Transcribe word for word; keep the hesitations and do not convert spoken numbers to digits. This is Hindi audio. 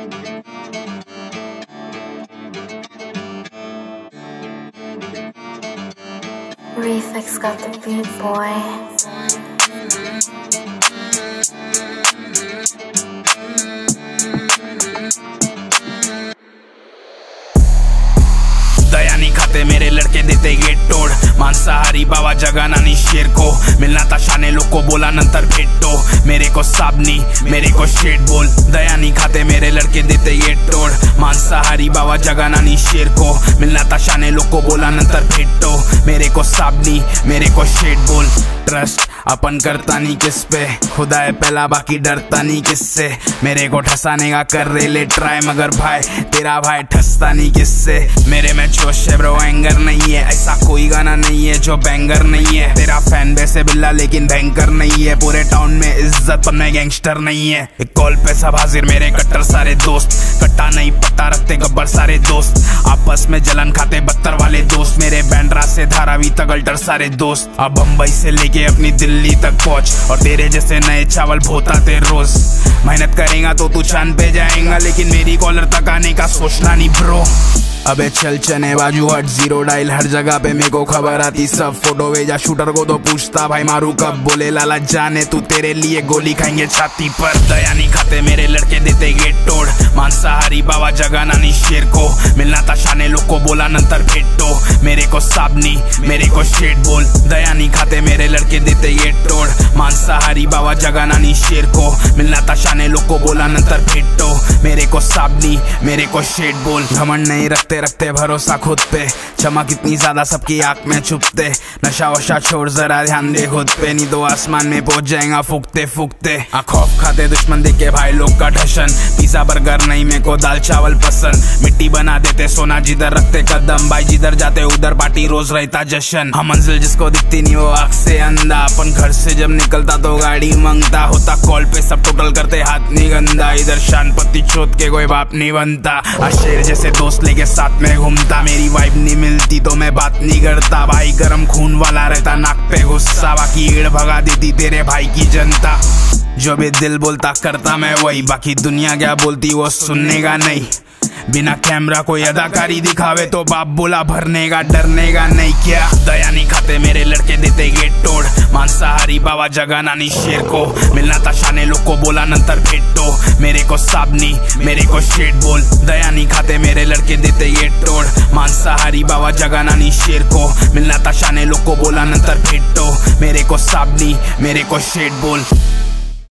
Reflex got the beat, boy. दया नहीं खाते मेरे लड़के देते गेट तोड़ मांसाहारी बाबा जगाना नहीं शेर को मिलना था शाने लोग को बोला नंतर भेटो मेरे को साबनी मेरे को शेड बोल दया नहीं खाते मेरे लड़के देते गेट तोड़ मांसाहारी बाबा जगाना नहीं शेर को मिलना था शाने लोग को बोला नंतर भेटो मेरे को साबनी मेरे को शेड बोल ट्रस्ट अपन करता नहीं किस पे खुदा है पहला बाकी डरता नहीं किससे मेरे को ठसाने का कर रहे ले ट्राई मगर भाई तेरा भाई ठसता नहीं किससे मेरे में जोश है ब्रो एंगर नहीं है ऐसा कोई गाना नहीं है जो बैंगर नहीं है तेरा फैन बेस है बिल्ला लेकिन बैंकर नहीं है पूरे टाउन में इज्जत पर मैं गैंगस्टर नहीं है एक कॉल पे सब हाजिर मेरे कट्टर सारे दोस्त कट्टा नहीं पट्टा रखते गब्बर सारे दोस्त आपस में जलन खाते बत्तर वाले दोस्त मेरे बैंड्रा से धारावी तक अल्टर सारे दोस्त अब बम्बई से लेके अपनी दिल्ली तक पहुंच और तेरे जैसे नए चावल भोताते रोज मेहनत करेगा तो तू चांद पे जाएगा लेकिन मेरी कॉलर तक आने का सोचना नहीं ब्रो अबे चल चने बाजू हट जीरो डायल हर जगह पे मेरे को खबर आती सब फोटो भेजा शूटर को तो पूछता भाई मारू कब बोले लाला जाने तू तेरे लिए गोली खाएंगे छाती पर दया नहीं खाते मेरे लड़के देते गेट तोड़ मांसाहारी बाबा जगाना नहीं शेर को मिलना था शाने लोग को बोला नंतर भेटो मेरे को साबनी मेरे को शेड बोल दया नहीं खाते मेरे लड़के देते गेट तोड़ मांसाहारी बाबा जगाना नहीं शेर को मिलना था शाने लोग को बोला नंतर भेटो मेरे को साबनी मेरे को शेड बोल घमंड नहीं रखते रखते भरोसा खुद पे चमक इतनी ज्यादा सबकी आंख में छुपते नशा वशा छोड़ जरा ध्यान दे खुद पे नहीं तो आसमान में पहुंच जाएगा फूकते फूकते खौफ खाते दुश्मन देखे भाई लोग का ढशन पिज्जा बर्गर नहीं मेरे को दाल चावल पसंद मिट्टी बना देते सोना जिधर रखते कदम भाई जिधर जाते उधर पार्टी रोज रहता जश्न हम मंजिल जिसको दिखती नहीं वो आँख से अंधा अपन घर से जब निकलता तो गाड़ी मांगता होता कॉल पे सब टोटल करते हाथ नहीं गंदा इधर शान पत्ती चोत के कोई बाप नहीं बनता शेर जैसे दोस्त लेके साथ में घूमता मेरी वाइब नहीं मिलती तो मैं बात नहीं करता भाई गरम खून वाला रहता नाक पे गुस्सा बाकी ईड़ भगा देती तेरे भाई की जनता जो भी दिल बोलता करता मैं वही बाकी दुनिया क्या बोलती वो सुनने का नहीं बिना कैमरा कोई अदाकारी दिखावे तो बाप बोला भरने का डरने का नहीं क्या दया नहीं खाते मेरे लड़के देते गेट तोड़ मांसाहारी बाबा जगाना नहीं शेर को मिलना था शाने लोग को बोला नंतर भेटो मेरे को साबनी मेरे को शेड बोल दया नहीं खाते मेरे लड़के देते गेट तोड़ मांसाहारी बाबा जगाना नहीं शेर को मिलना था शाने लोग को बोला नंतर भेटो मेरे को साबनी मेरे को शेड बोल।